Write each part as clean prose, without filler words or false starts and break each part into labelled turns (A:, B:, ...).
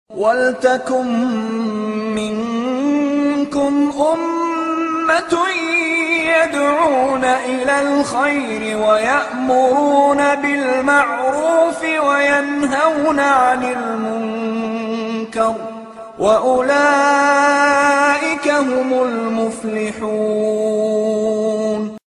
A: وَلْتَكُن مِّنكُمْ أُمَّةٌ يَدْعُونَ إِلَى الْخَيْرِ وَيَأْمُرُونَ بِالْمَعْرُوفِ وَيَنْهَوْنَ عَنِ الْمُنكَرِ وَأُولَئِكَ هُمُ الْمُفْلِحُونَ.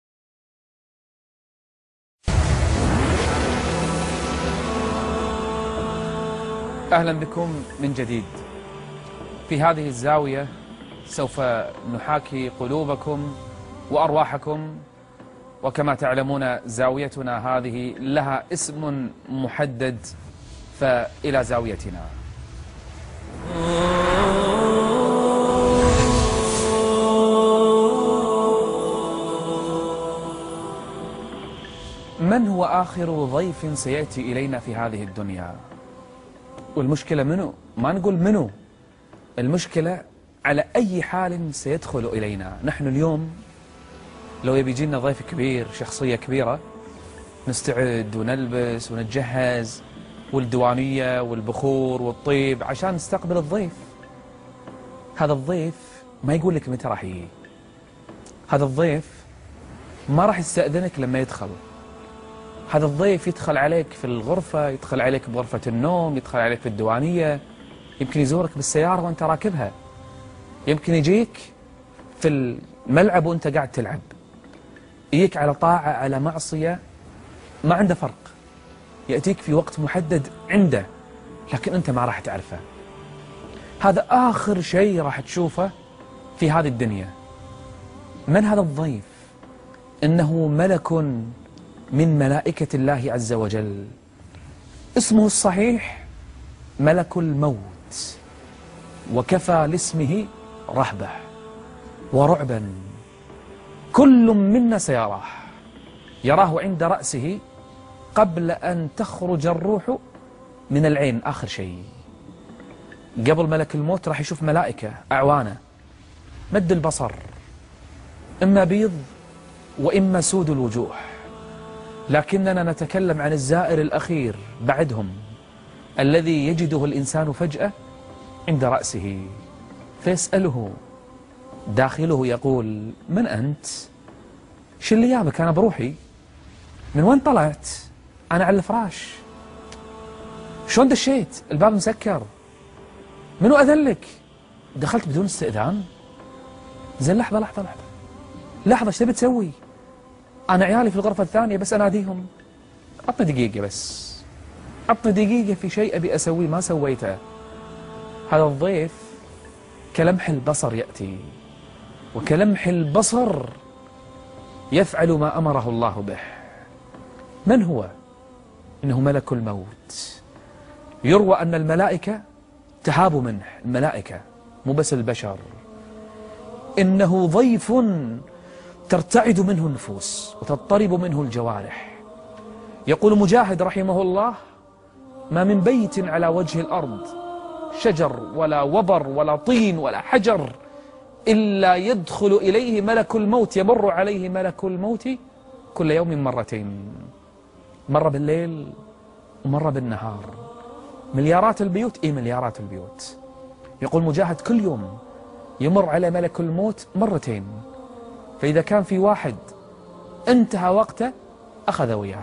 B: أهلا بكم من جديد. في هذه الزاوية سوف نحاكي قلوبكم وأرواحكم، وكما تعلمون زاويتنا هذه لها اسم محدد، فإلى زاويتنا. من هو آخر ضيف سيأتي إلينا في هذه الدنيا؟ والمشكلة منو؟ ما نقول منو، المشكلة على أي حال سيدخل إلينا. نحن اليوم لو يبي يجينا ضيف كبير، شخصية كبيرة، نستعد ونلبس ونتجهز، والديوانية والبخور والطيب عشان نستقبل الضيف. هذا الضيف ما يقول لك متى راح يجي، هذا الضيف ما راح يستأذنك لما يدخل. هذا الضيف يدخل عليك في الغرفة، يدخل عليك بغرفة النوم، يدخل عليك في الديوانية، يمكن يزورك بالسيارة وانت راكبها، يمكن يجيك في الملعب وانت قاعد تلعب، يجيك على طاعة على معصية، ما عنده فرق، يأتيك في وقت محدد عنده، لكن انت ما راح تعرفه. هذا آخر شيء راح تشوفه في هذه الدنيا. من هذا الضيف؟ إنه ملك من ملائكة الله عز وجل، اسمه الصحيح ملك الموت، وكفى لاسمه رهبة ورعبا. كل منا يراه عند رأسه قبل أن تخرج الروح من العين. آخر شيء قبل ملك الموت راح يشوف ملائكة أعوانه، مد البصر، إما بيض وإما سود الوجوه، لكننا نتكلم عن الزائر الأخير بعدهم، الذي يجده الإنسان فجأة عند رأسه فيسأله، داخله يقول: من أنت؟ شو اللي جابك؟ أنا بروحي. من وين طلعت؟ أنا على الفراش. شلون دشيت؟ الباب مسكر. منو أذلك؟ دخلت بدون استئذان. زين لحظة لحظة لحظة لحظة، ايش تبي تسوي؟ أنا عيالي في الغرفة الثانية بس أناديهم. عطني دقيقة بس، عطني دقيقة في شيء أبي أسويه ما سويته. هذا الضيف كلمح البصر يأتي، وكلمح البصر يفعل ما أمره الله به. من هو؟ إنه ملك الموت. يروى أن الملائكة تهاب منه، الملائكة مو بس البشر. إنه ضيف ترتعد منه النفوس وتضطرب منه الجوارح. يقول مجاهد رحمه الله: ما من بيت على وجه الأرض شجر ولا وبر ولا طين ولا حجر إلا يدخل إليه ملك الموت، يمر عليه ملك الموت كل يوم مرتين، مرة بالليل ومرة بالنهار. مليارات البيوت، مليارات البيوت. يقول مجاهد كل يوم يمر على ملك الموت مرتين، فإذا كان في واحد انتهى وقته أخذ وياه.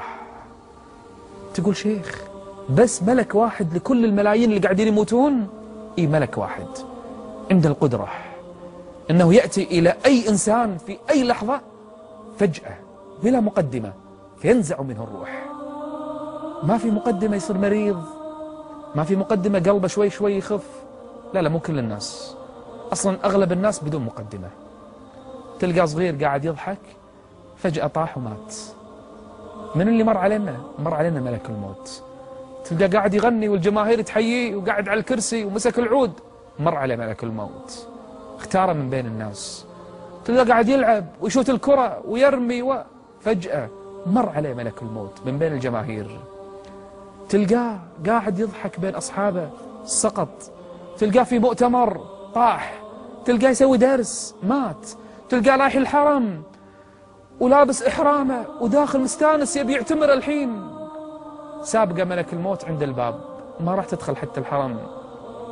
B: تقول شيخ بس ملك واحد لكل الملايين اللي قاعدين يموتون؟ ملك واحد عنده القدرة أنه يأتي إلى أي إنسان في أي لحظة فجأة بلا مقدمة فينزع منه الروح. ما في مقدمة يصير مريض، ما في مقدمة قلبه شوي شوي يخف. لا مو كل الناس، أصلا أغلب الناس بدون مقدمة. تلقى صغير قاعد يضحك فجأة طاح ومات. من اللي مر علينا؟ مر علينا ملك الموت. تلقى قاعد يغني والجماهير تحييه وقاعد على الكرسي ومسك العود، مر عليه ملك الموت، اختاره من بين الناس. تلقى قاعد يلعب ويشوت الكرة ويرمي فجأة مر عليه ملك الموت من بين الجماهير. تلقاه قاعد يضحك بين أصحابه سقط. تلقاه في مؤتمر طاح. تلقاه يسوي درس مات. تلقاه رايح الحرم ولابس إحرامه وداخل مستانس يبي يعتمر الحين، سابقه ملك الموت عند الباب، ما راح تدخل حتى الحرم.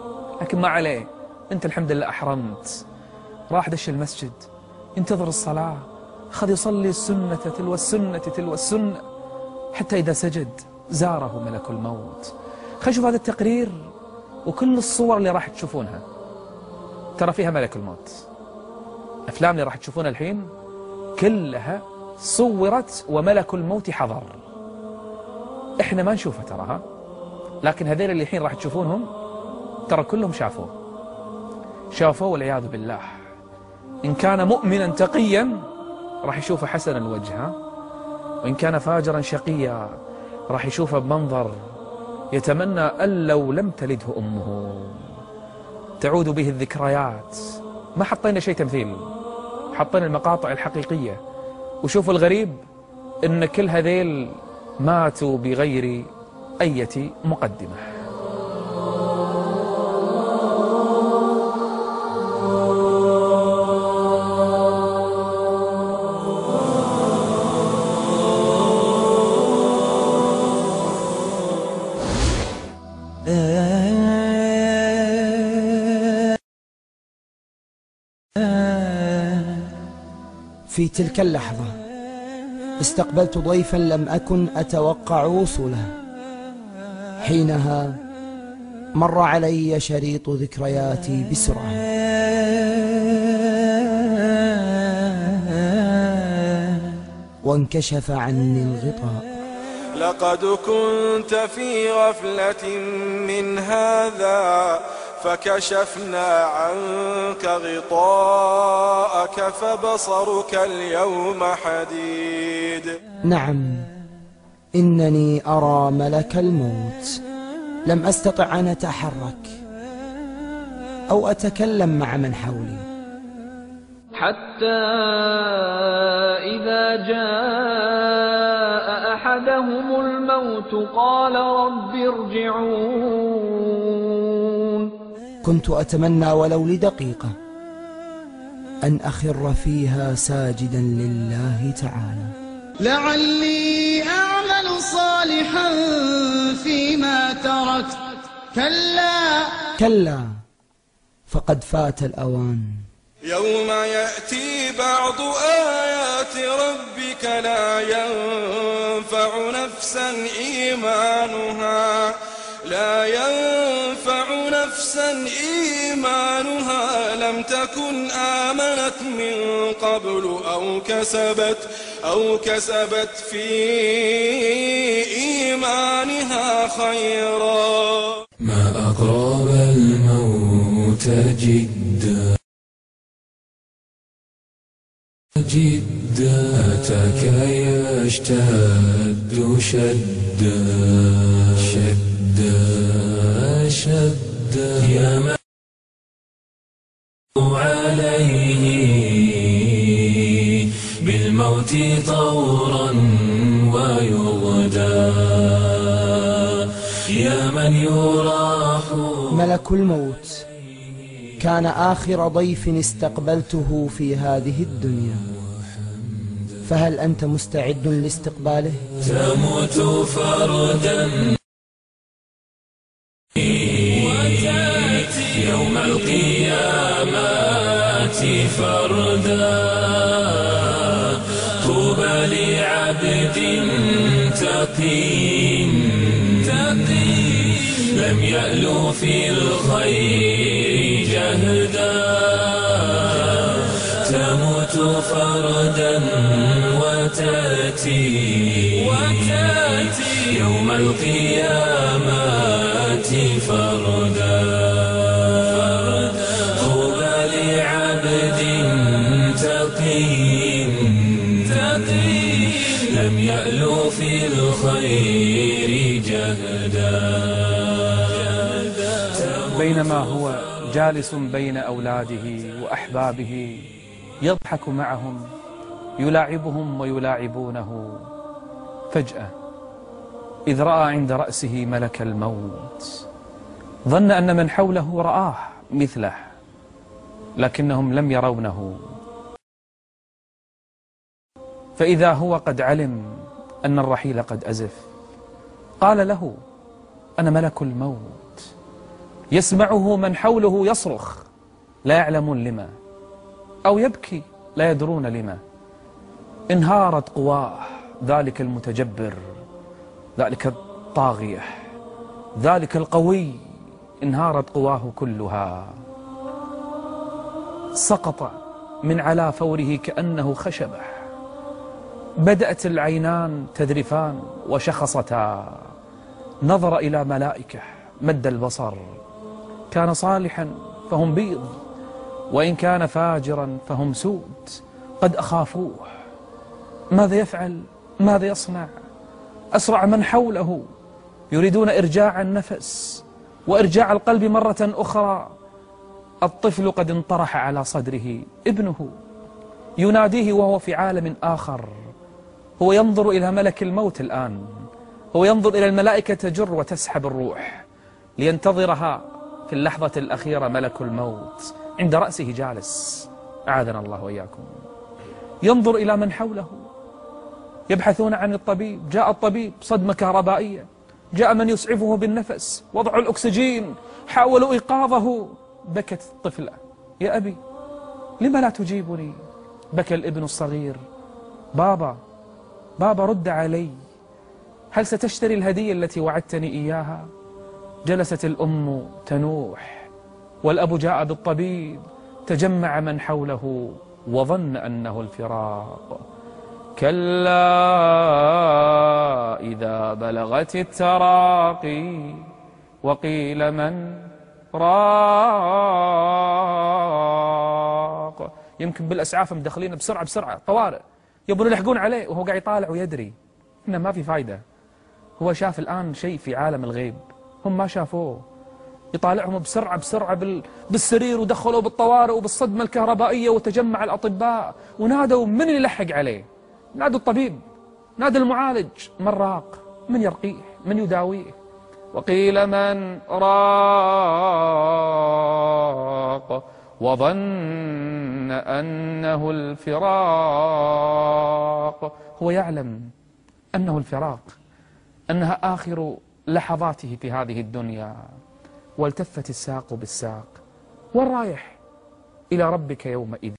B: لكن ما عليه، أنت الحمد لله أحرمت. راح دش المسجد ينتظر الصلاة، أخذ يصلي السنة تلو السنة تلو السنة، حتى إذا سجد زاره ملك الموت. خلينا نشوف هذا التقرير وكل الصور اللي راح تشوفونها ترى فيها ملك الموت. الأفلام اللي راح تشوفونها الحين كلها صورت وملك الموت حضر. إحنا ما نشوفه تراها، لكن هذين اللي الحين راح تشوفونهم ترى كلهم شافوه والعياذ بالله. إن كان مؤمنا تقيا راح يشوفه حسن الوجه، وإن كان فاجرا شقيا راح يشوفه بمنظر يتمنى أن لو لم تلده أمه. تعود به الذكريات. ما حطينا شيء تمثيل، حطينا المقاطع الحقيقية. وشوفوا الغريب إن كل هذيل ماتوا بغير أي مقدمة.
C: في تلك اللحظة استقبلت ضيفا لم أكن أتوقع وصوله. حينها مر علي شريط ذكرياتي بسرعة. وانكشف عني الغطاء.
A: لقد كنت في غفلة من هذا فكشفنا عنك غطاءك فبصرك اليوم حديد.
C: نعم، إنني أرى ملك الموت. لم أستطع أن أتحرك أو أتكلم مع من حولي،
D: حتى إذا جاء أحدهم الموت قال رب ارجعون.
C: كنت أتمنى ولو لدقيقة أن أخر فيها ساجدا لله تعالى،
E: لعلي أعمل صالحا فيما تركت.
C: كلا فقد فات الأوان.
A: يوم يأتي بعض آيات ربك لا ينفع نفسا إيمانها لم تكن آمنت من قبل أو كسبت في إيمانها خيرا.
F: ما أقرب الموت جدا أتاك يشتد شدا يا من عليه بالموت طورا ويغدى يا من يراح.
C: ملك الموت كان آخر ضيف استقبلته في هذه الدنيا، فهل أنت مستعد لاستقباله؟
F: تموت فردا وتأتي يوم القيامة فردا. طوبى لعبد تقي لم يألو في الخير جهدا. تموت فردا وتأتي يوم القيامة فردا. طوبى لعبد تقي لم يألو في الخير جهدا.
B: بينما هو جالس بين أولاده وأحبابه يضحك معهم يلاعبهم ويلاعبونه، فجأة إذ رأى عند رأسه ملك الموت ظن أن من حوله رآه مثله، لكنهم لم يرونه. فإذا هو قد علم أن الرحيل قد أزف، قال له: أنا ملك الموت، يسمعه من حوله يصرخ لا يعلمون لما، أو يبكي لا يدرون لما. انهارت قواه ذلك المتجبر، ذلك الطاغية، ذلك القوي، انهارت قواه كلها، سقط من على فوره كأنه خشبة، بدأت العينان تذرفان وشخصتا، نظر إلى ملائكة، مد البصر، كان صالحا فهم بيض، وإن كان فاجرا فهم سود، قد أخافوه. ماذا يفعل؟ ماذا يصنع؟ أسرع من حوله يريدون إرجاع النفس وإرجاع القلب مرة أخرى. الطفل قد انطرح على صدره، ابنه يناديه وهو في عالم آخر، هو ينظر إلى ملك الموت الآن، هو ينظر إلى الملائكة تجر وتسحب الروح لينتظرها في اللحظة الأخيرة ملك الموت عند رأسه جالس، أعاذنا الله وإياكم. ينظر إلى من حوله يبحثون عن الطبيب، جاء الطبيب، صدمة كهربائية، جاء من يسعفه بالنفس، وضع الأكسجين، حاولوا إيقاظه، بكت الطفلة، يا أبي لما لا تجيبني؟ بكى الابن الصغير، بابا بابا رد علي، هل ستشتري الهدية التي وعدتني إياها؟ جلست الأم تنوح، والأب جاء بالطبيب، تجمع من حوله وظن أنه الفراق. كلا إذا بلغت التراقي وقيل من راق. يمكن بالأسعاف مدخلين بسرعة بسرعة، طوارئ، يبون يلحقون عليه وهو قاعد يطالع ويدري إنه ما في فايدة. هو شاف الآن شيء في عالم الغيب هم ما شافوه، يطالعهم بسرعة بسرعة بالسرير، ودخلوا بالطوارئ وبالصدمة الكهربائية، وتجمع الأطباء ونادوا من اللي يلحق عليه؟ نادوا الطبيب، نادوا المعالج، من راق؟ من يرقيه؟ من يداويه؟ وقيل من راق وظن أنه الفراق. هو يعلم أنه الفراق، أنها آخر لحظاته في هذه الدنيا. والتفت الساق بالساق، والرايح إلى ربك يومئذ.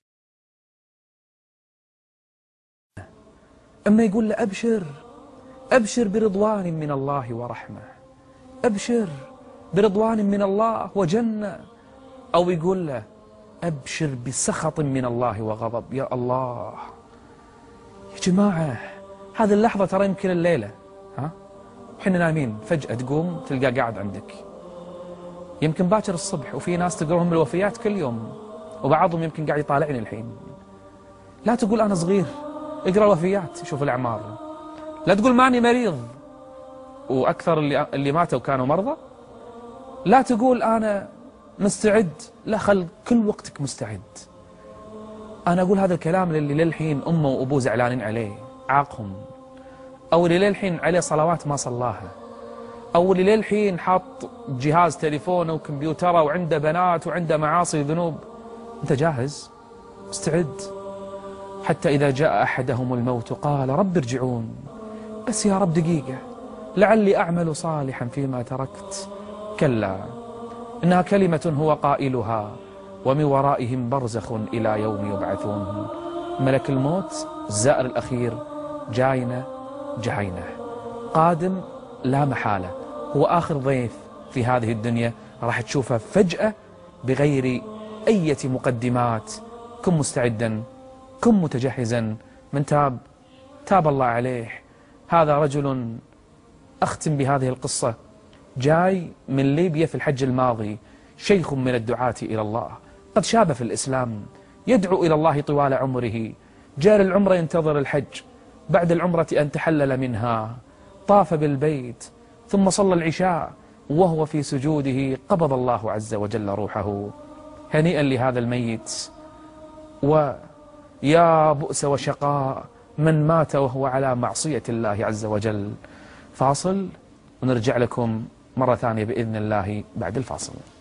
B: أما يقول له أبشر، أبشر برضوان من الله ورحمة، أبشر برضوان من الله وجنة، أو يقول له أبشر بسخط من الله وغضب. يا الله يا جماعة، هذه اللحظة ترى يمكن الليلة، وحنا نايمين فجأة تقوم تلقى قاعد عندك، يمكن باكر الصبح، وفي ناس تقرأهم الوفيات كل يوم، وبعضهم يمكن قاعد يطالعني الحين. لا تقول أنا صغير، اقرأ الوفيات، شوف الأعمار. لا تقول ماني مريض، وأكثر اللي ماتوا كانوا مرضى. لا تقول أنا مستعد، لا، خل كل وقتك مستعد. أنا أقول هذا الكلام للي للحين أمه وأبوه زعلانين عليه عاقهم، أو اللي للحين عليه صلوات ما صلاها، أو اللي للحين حاط جهاز تليفونه وكمبيوتره وعنده بنات وعنده معاصي وذنوب. أنت جاهز؟ مستعد؟ حتى إذا جاء أحدهم الموت قال رب ارجعون، بس يا رب دقيقة لعلي أعمل صالحا فيما تركت. كلا إنها كلمة هو قائلها ومن ورائهم برزخ إلى يوم يبعثون. ملك الموت الزائر الأخير جاينا جهينة، قادم لا محالة، هو آخر ضيف في هذه الدنيا، راح تشوفه فجأة بغير أي مقدمات. كن مستعدا، كن متجهزا. من تاب تاب الله عليه. هذا رجل أختم بهذه القصة، جاي من ليبيا في الحج الماضي، شيخ من الدعاة إلى الله، قد شاب في الإسلام، يدعو إلى الله طوال عمره، جاء للعمرة ينتظر الحج، بعد العمرة أن تحلل منها طاف بالبيت، ثم صلى العشاء، وهو في سجوده قبض الله عز وجل روحه. هنيئا لهذا الميت، ويا بؤس وشقاء من مات وهو على معصية الله عز وجل. فاصل ونرجع لكم مرة ثانية بإذن الله بعد الفاصل.